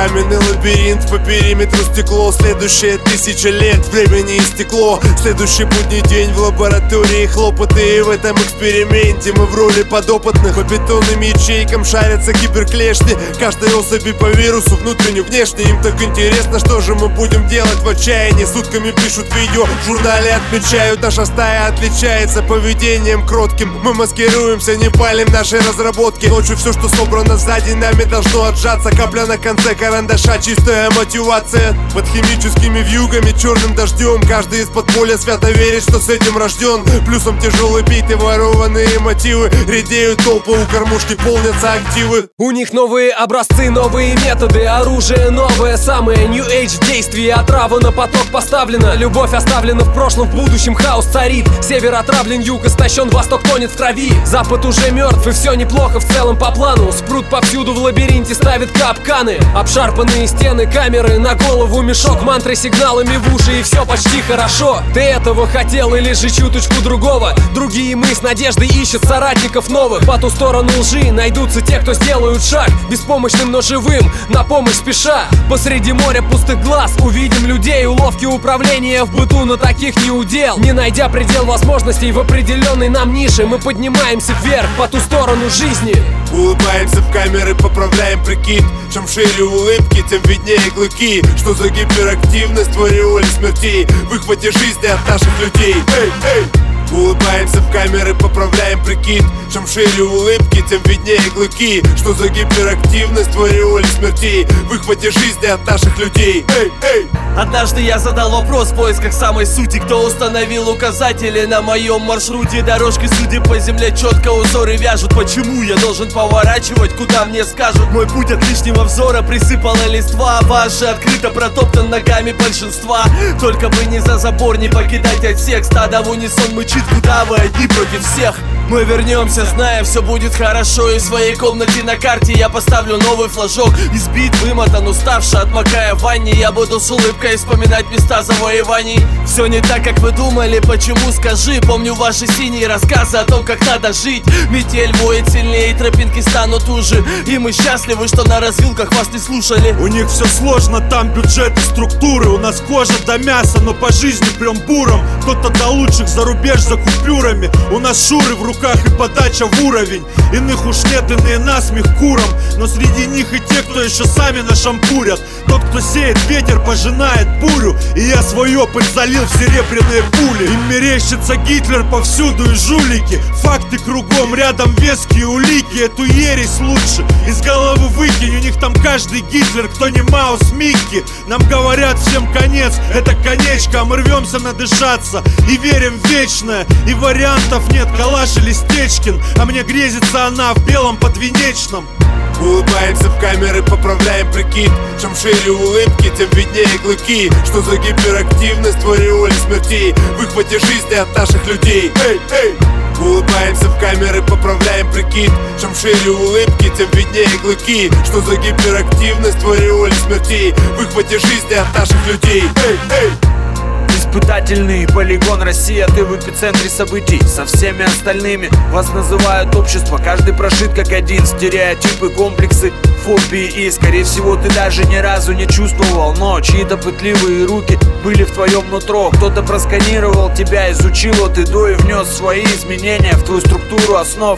Каменный лабиринт, по периметру стекло. Следующие 1000 лет, времени истекло. Следующий будний день в лаборатории хлопоты. И в этом эксперименте мы в роли подопытных. По бетонным ячейкам шарятся киберклешни. Каждой особи по вирусу, внутренне, внешне. Им так интересно, что же мы будем делать в отчаянии. Сутками пишут видео, в журнале отмечают. Наша стая отличается поведением кротким. Мы маскируемся, не палим наши разработки. Ночью все, что собрано сзади нами, должно отжаться. Капля на конце карандаша, чистая мотивация. Под химическими вьюгами, черным дождем. Каждый из подполья свято верит, что с этим рожден. Плюсом тяжелый бит и ворованные мотивы. Редеют толпы, у кормушки полнятся активы. У них новые образцы, новые методы. Оружие новое, самое New Age в действии. Отрава на поток поставлена. Любовь оставлена в прошлом, в будущем хаос царит. Север отравлен, юг истощен, восток тонет в крови. Запад уже мертв, и все неплохо в целом по плану. Спрут повсюду в лабиринте ставит капканы. Обшарпанные стены, камеры, на голову мешок. Мантры сигналами в уши, и все почти хорошо. Ты этого хотел или же чуточку другого? Другие мы с надеждой ищут соратников новых. По ту сторону лжи найдутся те, кто сделают шаг. Беспомощным, но живым, на помощь спеша. Посреди моря пустых глаз увидим людей. Уловки управления в быту, но таких не удел. Не найдя предел возможностей в определенной нам нише, мы поднимаемся вверх, по ту сторону жизни. Улыбаемся в камеры, поправляем прикид. Чем шире улыбки, тем виднее клыки. Что за гиперактивность в ореоле смертей, в выхвате жизни от наших людей. Эй, эй! Улыбаемся в камеры, поправляем прикид. Чем шире улыбки, тем виднее клыки. Что за гиперактивность в ореоле смертей, в выхвате жизни от наших людей. Эй, эй! Однажды я задал вопрос в поисках самой сути. Кто установил указатели на моем маршруте? Дорожки, судя по земле, четко узоры вяжут. Почему я должен поворачивать, куда мне скажут? Мой путь от лишнего взора присыпала листва. Ваш же открыто протоптан ногами большинства. Только бы не за забор, не покидать отсек. Стадо в унисон мычит, куда вы одни против всех. Мы вернемся, зная, все будет хорошо. И в своей комнате на карте я поставлю новый флажок. Избит, вымотан, уставший, отмокая в ванне, я буду с улыбкой вспоминать места завоеваний. Все не так, как вы думали, почему, скажи? Помню ваши синие рассказы о том, как надо жить. Метель воет сильнее, тропинки станут уже. И мы счастливы, что на развилках вас не слушали. У них все сложно, там бюджет и структуры. У нас кожа до мяса, но по жизни прям буром. Кто-то до лучших за рубеж за купюрами. У нас шуры в руках и подача в уровень. Иных уж нет, иные насмех куром. Но среди них и те, кто еще сами нашампурят. Тот, кто сеет ветер, пожинает бурю. И я свой опыт залил в серебряные пули. Им мерещится Гитлер повсюду и жулики. Факты кругом, рядом веские улики. Эту ересь лучше из головы выкинь. У них там каждый Гитлер, кто не Маус Микки. Нам говорят всем конец, это конечка. А мы рвемся надышаться и верим в вечное. И вариантов нет, Калаш или Стечкин. А мне грезится она в белом подвенечном. Улыбаемся в камеры, поправляем прикид. Чем шире улыбки, тем виднее клыки. Что за гиперактивность в ореоле смертей, в выхвате жизни от наших людей. Эй, эй! Улыбаемся в камеры, поправляем прикид. Чем шире улыбки, тем виднее клыки. Что за гиперактивность в ореоле смертей, в выхвате жизни от наших людей. Эй, эй! Испытательный полигон Россия, ты в эпицентре событий. Со всеми остальными вас называют общество. Каждый прошит как один. Стереотипы, комплексы, фобии. И скорее всего ты даже ни разу не чувствовал, но чьи-то пытливые руки были в твоем нутро. Кто-то просканировал тебя, изучил от и до и внес свои изменения в твою структуру основ.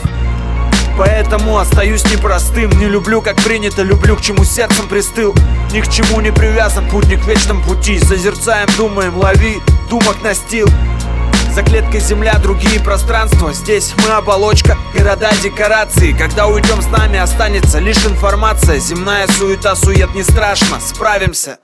Поэтому остаюсь непростым. Не люблю, как принято, люблю, к чему сердцем пристыл. Ни к чему не привязан, путник в вечном пути. Созерцаем, думаем, лови, думок настил. За клеткой земля, другие пространства. Здесь мы оболочка, города, декорации. Когда уйдем с нами, останется лишь информация. Земная суета, сует не страшно, справимся.